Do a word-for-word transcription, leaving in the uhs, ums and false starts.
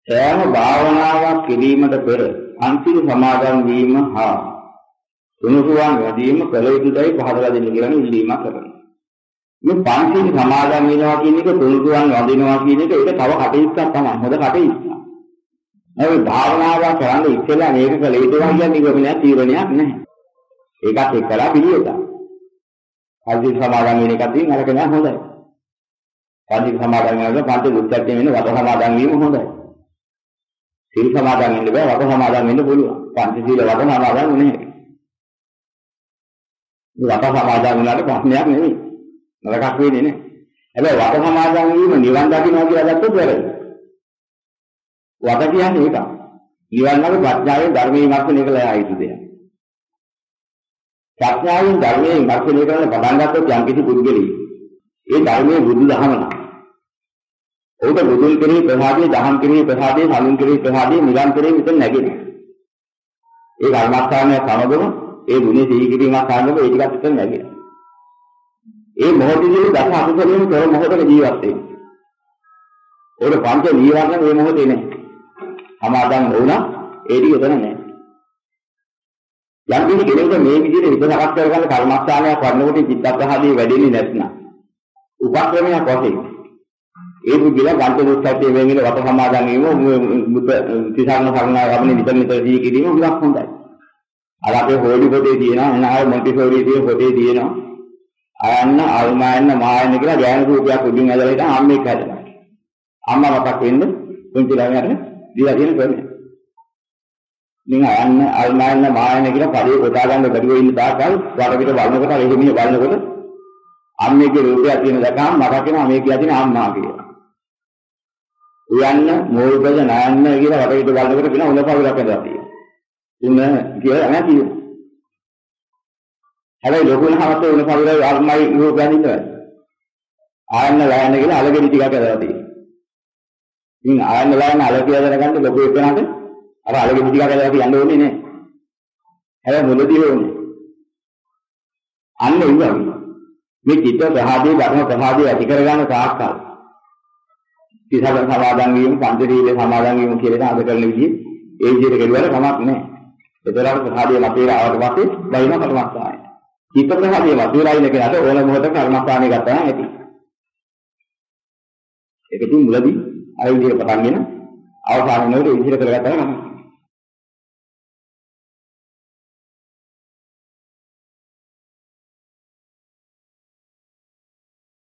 සෑම භාවනාවක් කිරීමට පෙර අන්තිම සමාදන් වීම හා තුනුරුවන් වැඩිම කළ යුතුයි පහදලා දෙන්න කියලා ඉල්ලීමක් කරනවා. මේ පංචීල සමාදන් වෙනවා කියන එක තුනුරුවන් වඳිනවා කියන එක ඒක තව කටයුත්තක් තමයි. හොඳ කටයුත්තක්. ඒ භාවනාව කරන්නේ ඉස්සෙල්ලා මේක කළ යුතුයි කියන්නේ නිගමනයක් තීරණයක් නැහැ. ඒකත් එක්කලා පිළිවෙත. පංචීල සමාදන් වෙන එකත් ඉතින් අරගෙන හොඳයි. පංචීල සමාදන් වෙනවා පංච දුක්ඛයෙන් වෙන වද සමාදන් වීම හොඳයි. සීල සමාදන් වෙන්න බෑ වද සමාදන් වෙන්න පුළුවන්. පංචශීල වද සමාදන් වෙන්නේ නැහැ. මේ වද සමාදන් වුණාට ප්‍රශ්නයක් නෙමෙයි. නරකක් වෙන්නේ නැහැ. හැබැයි වද සමාදන් වීම නිවන් දකින්නවා කියලා ගත්තොත් වැරදි. වද කියන්නේ ඒක. නිවන් මාර්ග ප්‍රඥාවෙන් ධර්මයේ මාර්ගය කියලා ආයිතු දෙයක්. ප්‍රඥාවෙන් ධර්මයේ මාර්ගය කරන පටන් ගත්තොත් යම්කිසි පුද්ගලෙයි. ඒ ධර්මයේ බුදු දහම නා. ඒක බුදුන් කෙරෙහි ප්‍රසාදේ, දහම් කෙරෙහි ප්‍රසාදේ, සමුන් කෙරෙහි ප්‍රසාදේ, නිවන් කෙරෙහි මෙතන නැගෙනවා. ඒ කර්මස්ථානය සමගම ඒ ගුණේ සිහි කිරීමක් සමගම ඒ ටිකත් එතන නැගෙනවා. ඒ මොහොතේදී දස අකුසලයෙන් කර මොහොතක ජීවත් වෙන්නේ. ඒක පංච නීවරණ මේ මොහොතේ නැහැ. සමාදන් වුණා ඒ ටික එතන නැහැ. යම් කිසි කෙනෙකුට මේ විදිහට හිත සකස් කරගන්න කර්මස්ථානයක් වඩනකොට චිත්තප්‍රහාදී වැඩෙන්නේ නැත්නම් උපක්‍රමයක් වශයෙන් ඒ පුද්ගලයා පංච දුක්ඛයෙන් වෙන්නේ වත සමාදන් වීම බුද්ධ තිසරණ සරණා ගමනේ විතර විතර දී කිරීම උගක් හොඳයි. අර අපේ හොඩි පොතේ තියෙනවා එනවා මොන්ටිසෝරියේ පොතේ තියෙනවා අයන්න අල්මායන්න මායන්න කියලා ඥාන රූපයක් උඩින් ඇදලා ඉතින් අම්මෙක් හැදෙනවා. අම්මා මතක් වෙන්නේ පුංචි ළමයාට දීලා තියෙන ක්‍රමය. ඉතින් අයන්න අල්මායන්න මායන්න කියලා පරිේ කොටා ගන්න බැරිව ඉන්න තාක්කල් වරකට බලනකොට එහෙමිය බලනකොට අම්මේගේ රූපය තියෙන දකම් මතක් වෙනවා මේ කියලා තියෙන අම්මා කියලා. උයන්න මෝල්පද නායන්න කියලා වටේට බලනකොට කියන උණ පවුලක් ඇදලා තියෙනවා. උණ කියලා නැහැ. හැබැයි ලොකුන හවතේ උණ පවුලේ අම්මයි රූපයන් ඉන්නවා. ආයන්න ලයන්න කියලා අලගෙඩි ටිකක් ඇදලා තියෙනවා. ඉතින් ආයන්න ලයන්න අලගෙඩි දැනගන්න ලොකු එකනට අර අලගෙඩි ටිකක් ඇදලා තියන්න ඕනේ නේ. හැබැයි මුලදී ඕනේ. අන්න ඉන්නේ. මේ චිත්ත ප්‍රහාදී ධර්ම ප්‍රහාදී ඇති කරගන්න තාක්කල් තිසරණ සමාදන් වීම පංචශීල සමාදන් වීම කියලා අද කරන විදිහ ඒ විදිහට කෙරුවල කමක් නැහැ. ඒතරම් ප්‍රහාදී මතේලා ආවට පස්සේ බයින කර්මස්ථානයි. චිත්ත ප්‍රහාදී මතේලා ඉන්න කෙනාට ඕන මොහොතක කර්මස්ථානේ ගත්තා නම් ඇති. ඒක තුන් මුලදී අර විදිහට පටන්ගෙන අවසාන වෙනකොට ඒ විදිහට කරගත්තා නම්